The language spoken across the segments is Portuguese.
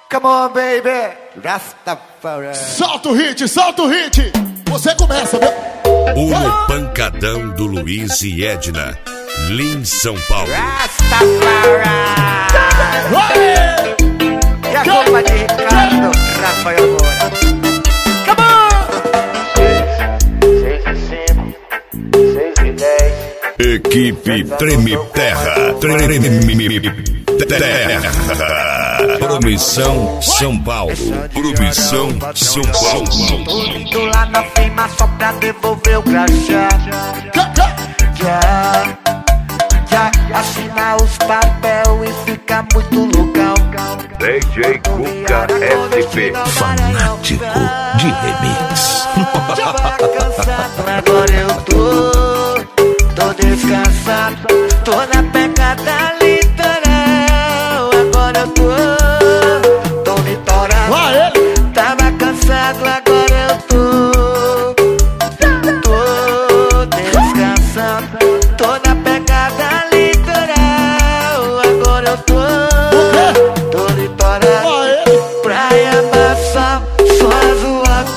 Come on, baby. Rastafari. Solta o hit, solta o hit. Você começa, meu. O pancadão do Luiz e Edna. Lins, São Paulo. Rastafari. E a culpa de Ricardo Rafael Moura. Come on. 6 e 10. Equipe Treme Terra. Treme Terra. Promissão São Paulo. Promissão São Paulo. Tô indo lá na firma só pra devolver o crachá. Já assinar os papel e fica muito loucão. DJ Cuca SP. Fanático de remix. Agora eu tô descansado. Tô na pegada litoral. Agora eu tô litorado. Tava cansado, agora eu tô descansado. Tô na pegada litoral. Agora eu tô litorado. Praia massa, só zoado.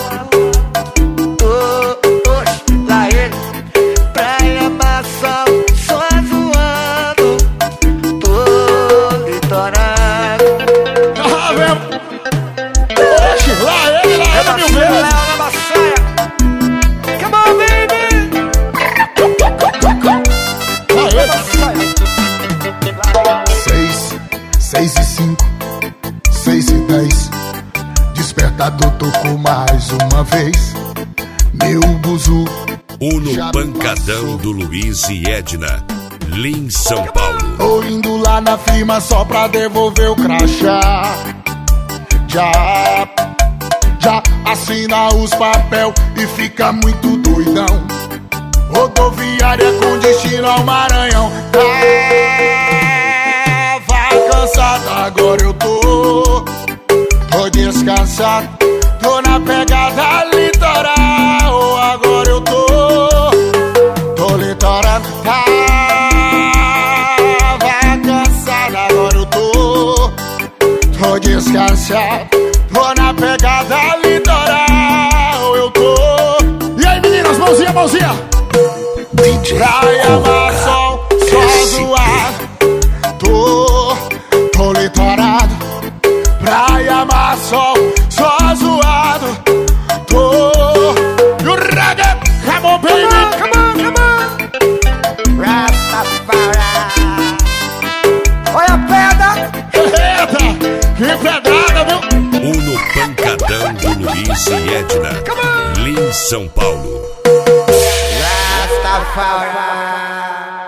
Lá ele. Praia massa, só zoado. Tô litorado. Lá ele, mil vezes. Na baçaia. Come on, baby. Seis e 5, 6 e 10. Despertador tocou mais uma vez. Meu buzu. No pancadão do Luiz e Edna. Lins, São Paulo. Tô indo lá na firma só pra devolver o crachá. Já assina os papel e fica muito doidão. Rodoviária com destino ao Maranhão. Vai cansado, agora eu tô descansado. Tô na pegada litoral. Agora eu tô litorado. Vai cansado, agora eu tô descansado. Tô na pegada litoral. Eu tô. E aí, meninas, mãozinha, mãozinha. DJ Praia, mar, sol, só zoado. Tô litorado. Praia, mar, sol, só zoado. E o reggae, come on, baby. Come on. Rastafari. Olha a pedra. Eita, que pedrada, viu? No pancadão do Luiz e Edna. Lins, São Paulo. Rastafari.